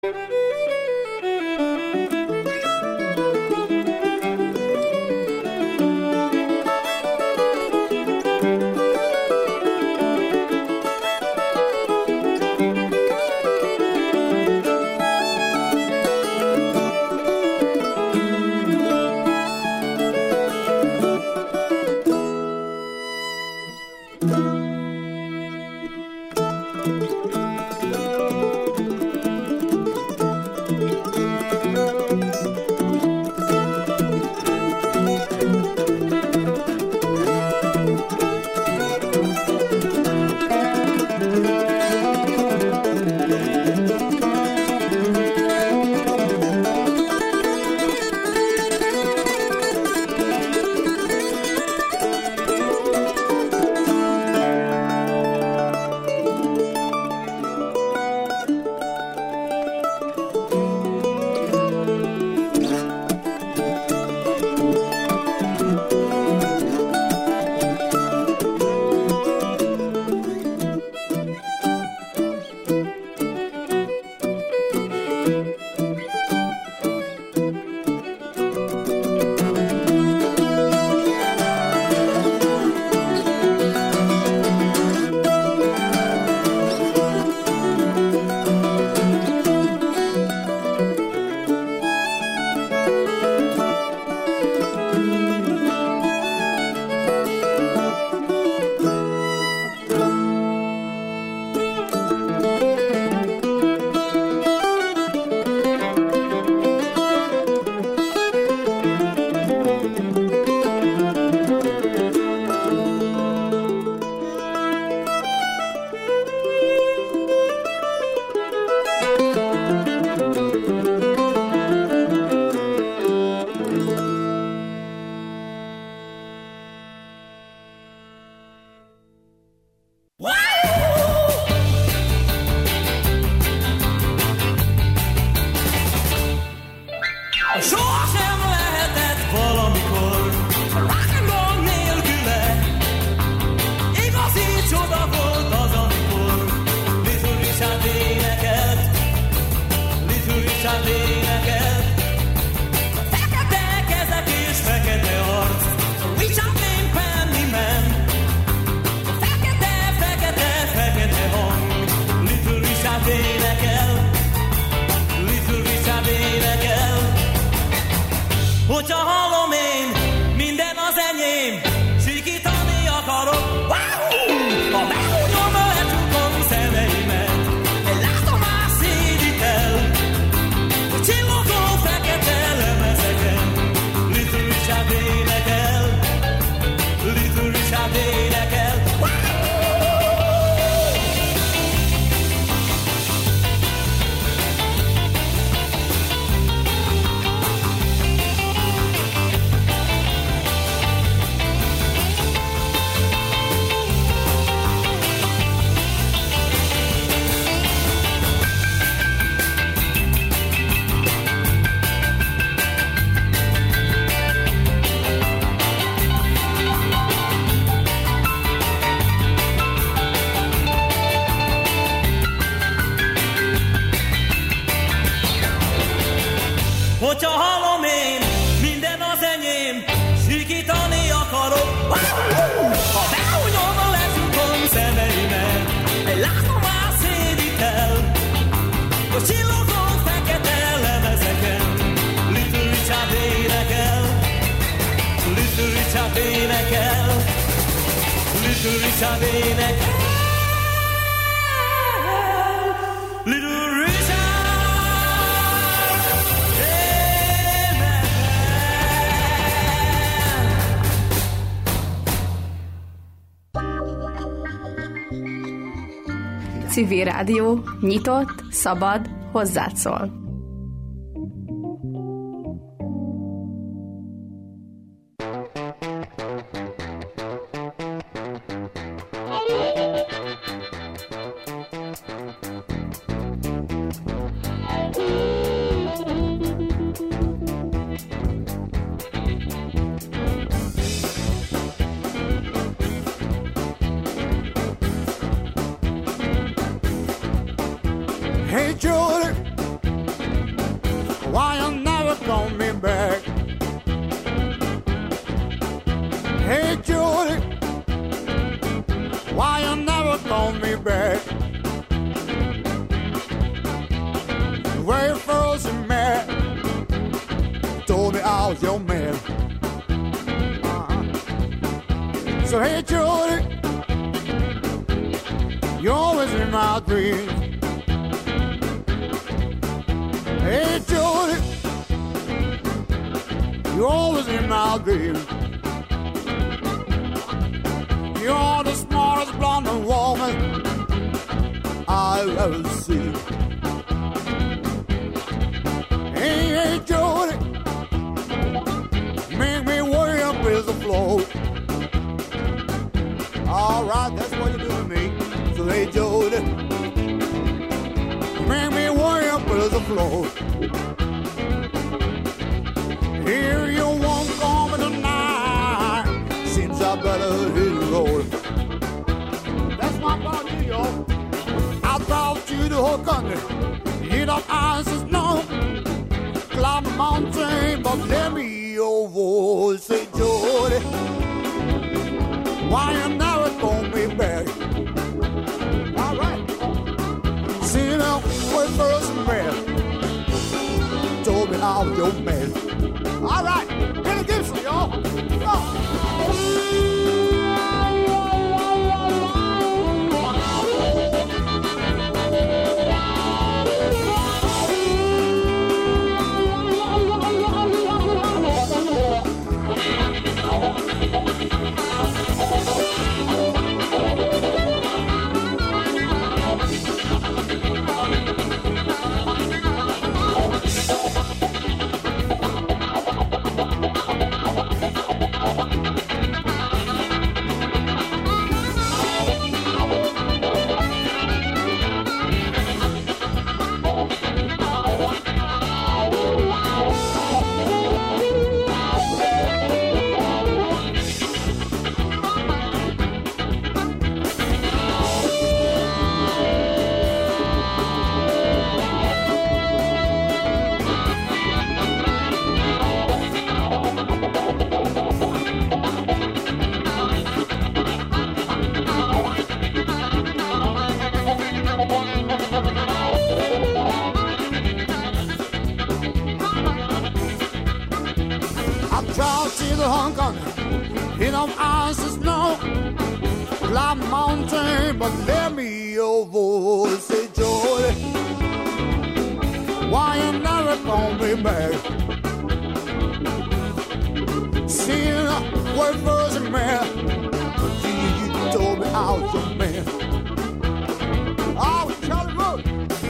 Hogyha hallom én, minden az enyém, sikítani akarok. Ha behunyom a lezutom szemeimet, egy látomás szédít el, a csillogó fekete lemezeken, Little Richard énekel, Little Richard énekel, Little Richard énekel, Little Richard. Civil Rádió, nyitott, szabad, hozzád szól. Hey Julie, way first you met, told me I was your man. So hey Judy, you're always in my dreams. Hey Judy, you're always in my dreams. You're the smartest blonde woman I've ever seen. Hey Judy, make me worry up with the flow. All right, that's what you do to me. So hey Judy, make me worry up with the flow. Here you won't call me tonight. Seems I better hit the road. That's what I'm gonna do, y'all. I'll drive to the whole country. Hit up ice and snow. Climb a mountain, but let me your voice. Say, Jody, why you never call me back? All right. See now, when first met, told me I was your man. All right, Billy Gibson, y'all. Hit on ice and snow, climb a mountain, but let me your voice. Say, Jody, why you never call me back? Seeing what first you met, you told me I was your man. Oh, Charlie Road.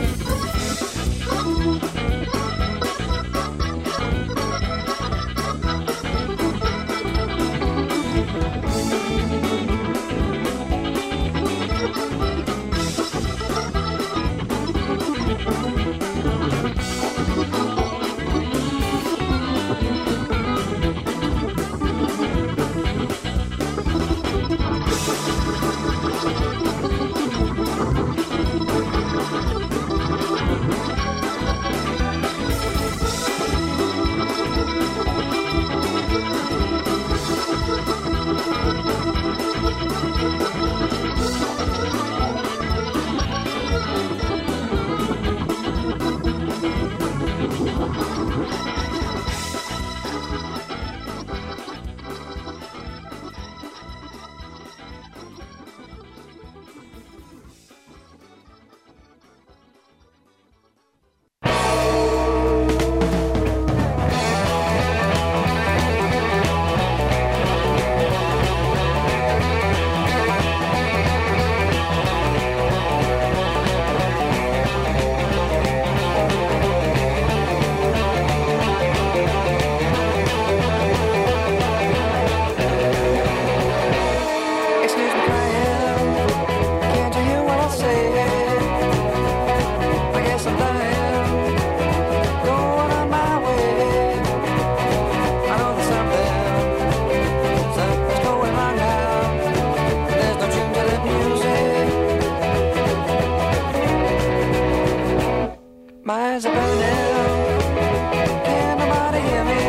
My eyes are burning, can't nobody hear me.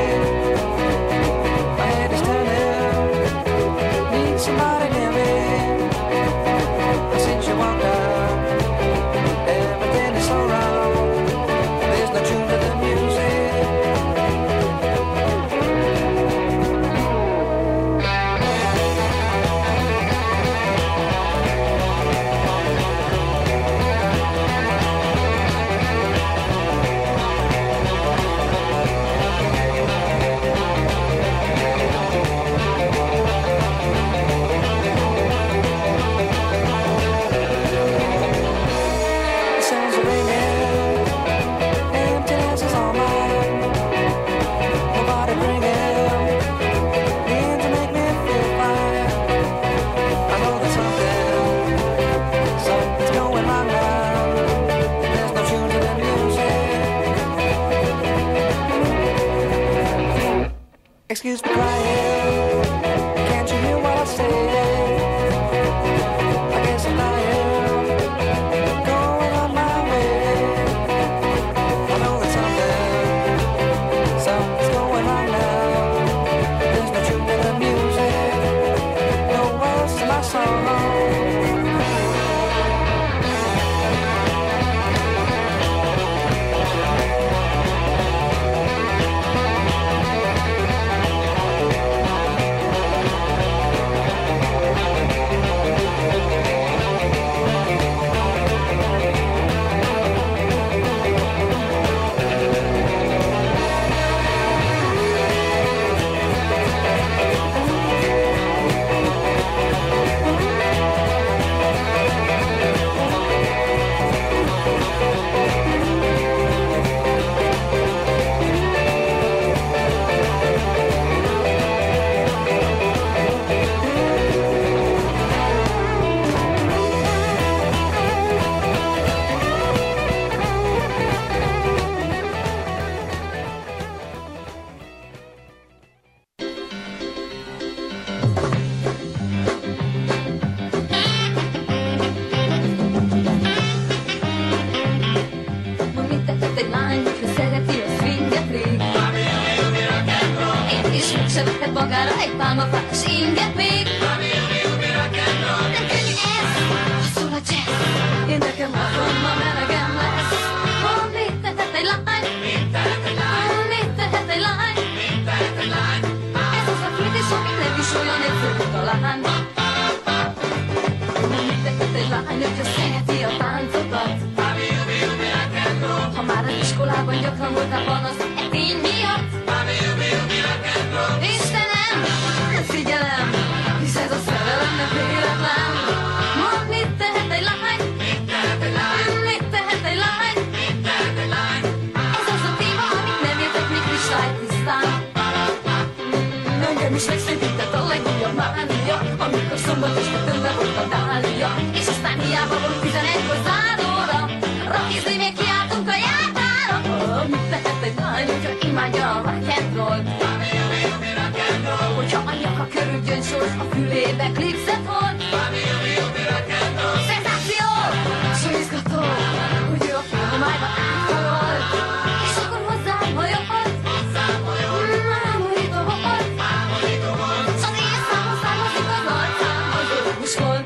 My head is turning, need somebody near me. Since you walked out, everything is so wrong. There's no Excuse me crying, can't you hear what I say? I guess I'm lying, going on my way. I know that something's going on now. There's no truth in the music, no words to my song. Szeretett magára egy pálmafát, és inget még. Nem könnyű ez, ha szól a jazz. Én nekem otthon ma melegem lesz. Hol mit tehet egy lány? Hol mit tehet egy lány? Ez az a kérdés, amit nem is olyan egyszerű talán. Mit tehet egy lány, hogyha szereti a táncokat? Ha már az iskolában gyakran voltál panasz, e tény miatt? Istenem, figyelem, hisz ez a szerelem nem véletlen. Mondd, mit tehet egy lány? Mit tehet egy lány? Ez az a téma, amit nem értek még kristálytisztán. Engem is megszépített a legújabb mánia, amikor szombat este tömve volt a dália. És aztán hiába volt 11-kor záróra, rakizni még kiáltunk a jártára. Mit tehet egy lány, hogyha imádja a rock and roll-t? Hogyha a nyaka körül gyöngyszorz, a fülébe klipszet hord. Szenzáció! S izgató, hogy ő a filmájban áthalolt. És akkor hozzám hajolt. Ámorító volt. S az én számon származik az arcám, az örökus volt.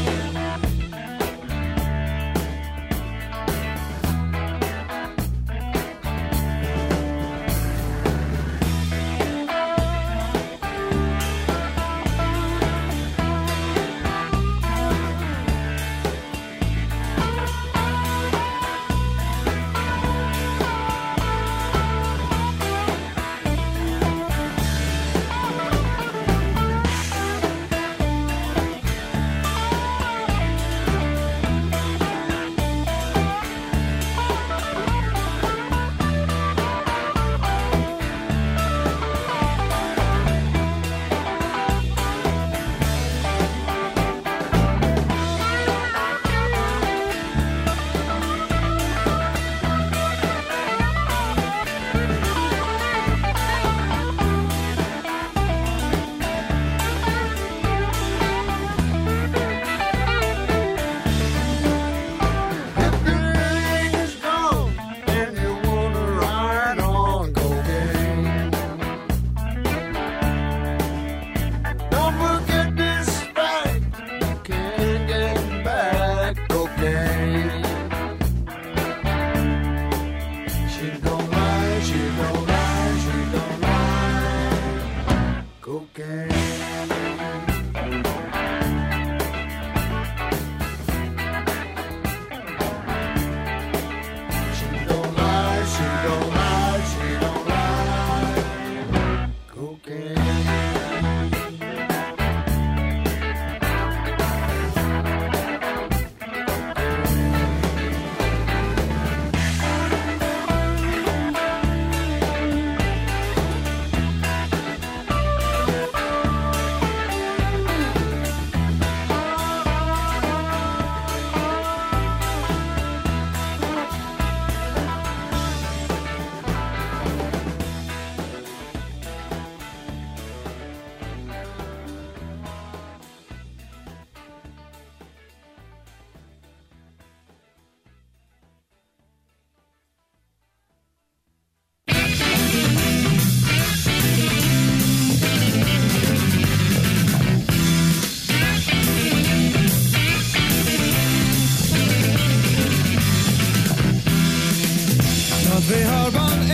viharban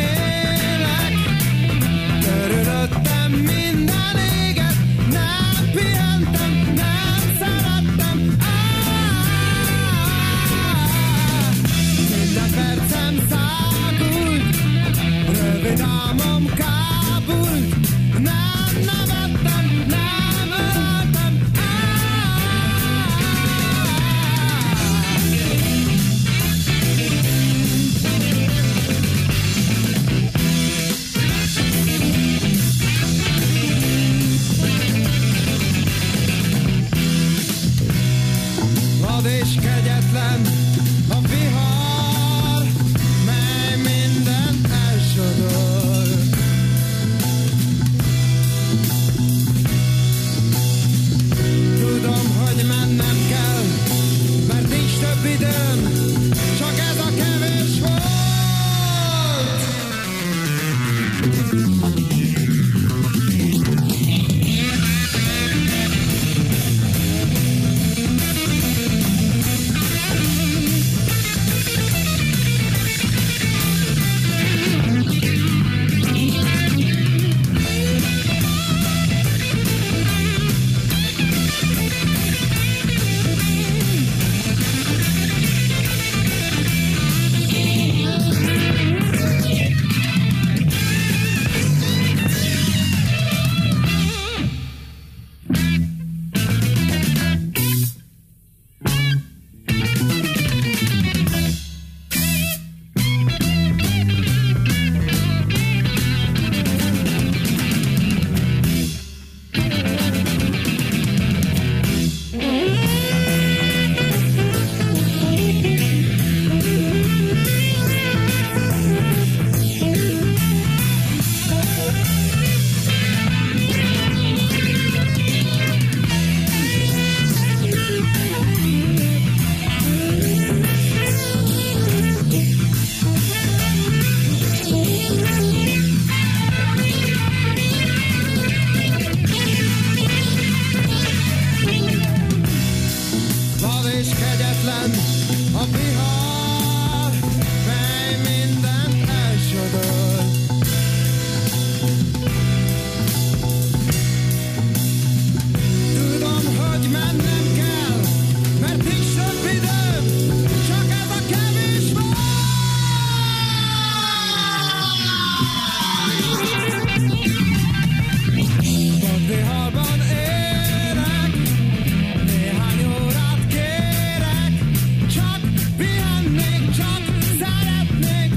élek, körülöttem minden éget, nem pihentem, nem szerettem, minden percem szágult, rövid álmom kábult, nem nevettem, nem öleltem, vad és kegyetlen a vihar, mely mindent elsodor. Tudom, hogy mennem kell, mert nincs több időm, csak ez a kevés volt. vad és kegyetlen a vihar, mely mindent elsödör. Tudom, hogy mennem kell, mert nincs több időm, csak ez a kevés van. Vadviharban érek, néhány órát kérek, csak pihennék, csak szeretnék.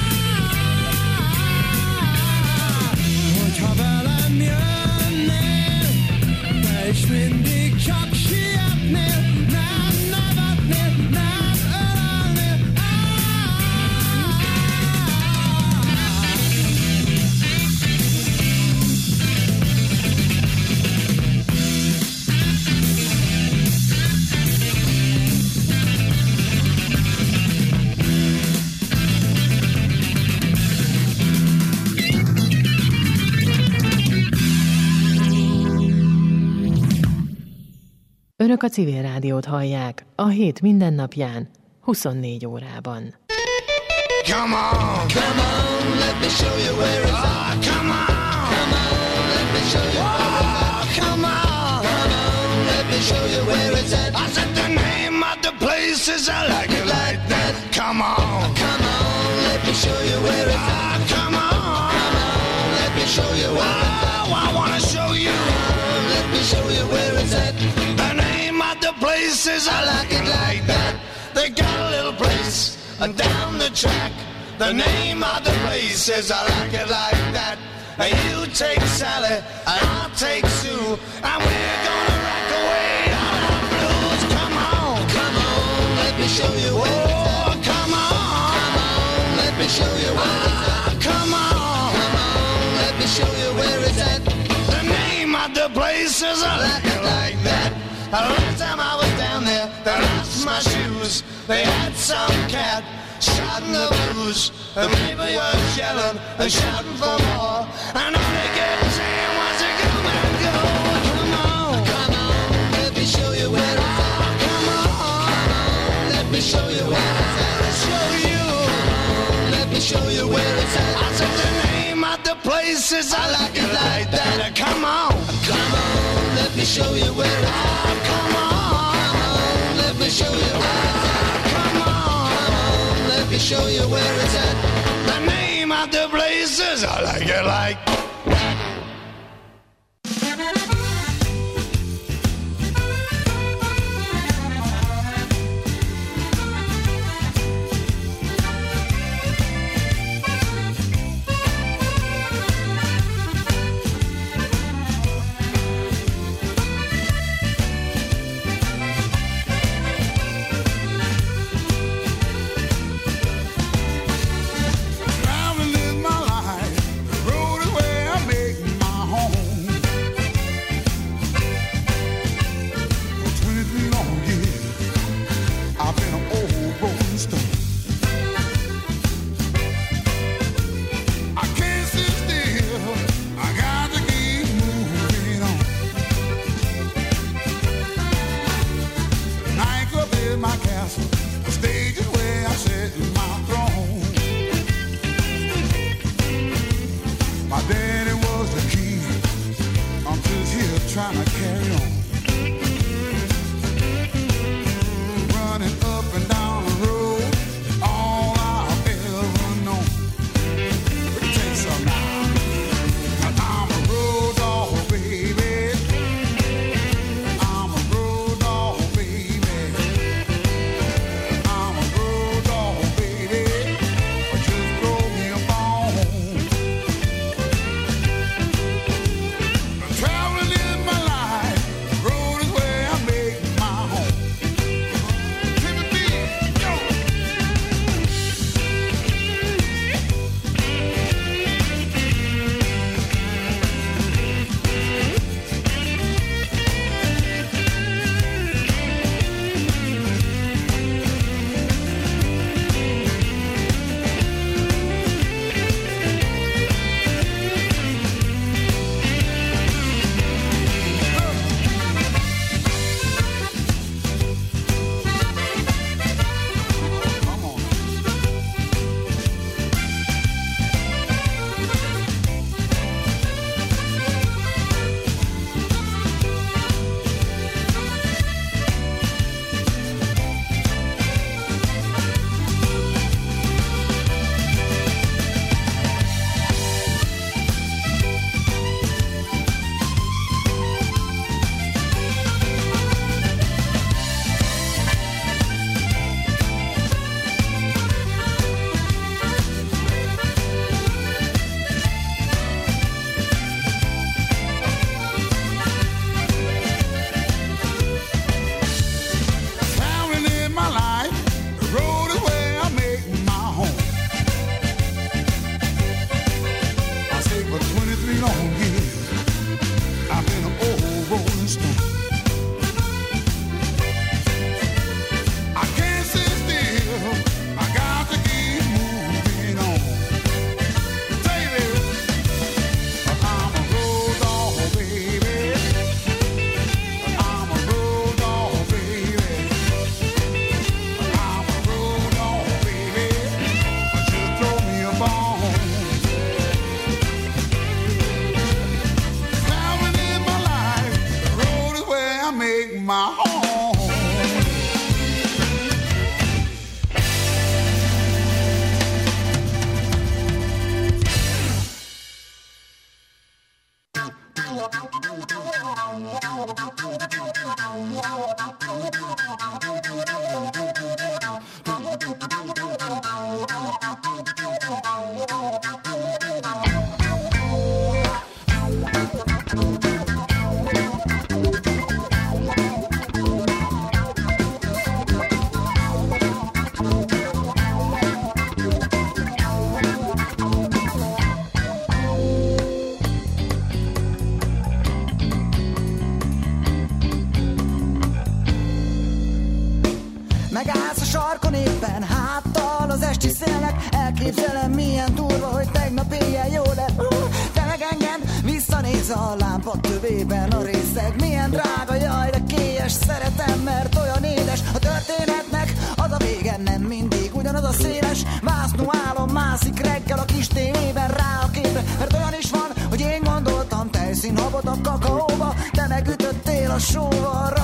Hogyha velem jönnél, te is mindig csak sietnél, nem nevetnél, nem ölelnél. Önök a Civil Rádiót hallják a hét mindennapján, 24 órában. Come on, let me show you where it's at. Come on, let me show you where it's at. Come on, let me show you where it's at. I said the name of the place is I like it like that. Come on, let me show you where it's at. Come on, let me show you where it's at. Oh, I wanna show you. Let me show you where it's at. The name of the place is I like it like that. They got a little place down the track. The name of the place is I like it like that. You take Sally, and I'll take Sue, and we're gonna rock away all our blues. Come on, let me show you where it's at. Come on, let me show you where it's at. Come on, let me show you where it's at. The name of the place is I like it like that. Last time I was down there, they lost my shoes. They had some cat shouting the blues. The people were yelling and shouting for more. And all they kept saying was to come and go. Come on, let me show you where it's at. Come on, let me show you where it's at. Show you, let me show you where it's at. I said the name of the place is I like it like that. Come on, let me show you where it's at. Come on, let me show you where it's at. Come on, let me show you where it's at. The name of the place is I like it like that. Traveling is my life, the road is where Megállsz a sarkon éppen háttal az esti szélnek. Elképzelem milyen durva, hogy tegnap éjjel jó lett. Te meg enged, visszanéz a lámpa tövében a részeg. Milyen drága, jaj, de kélyes, szeretem, mert olyan édes. A történetnek az a vége, nem mindig ugyanaz a széles. Vásznú álom mászik reggel a kis tévében rá a képre. Mert olyan is van, hogy én gondoltam tejszínhabot a kakaóba. Te megütöttél a sóval,